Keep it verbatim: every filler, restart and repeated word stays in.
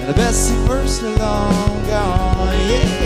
and the best thing first long gone, yeah.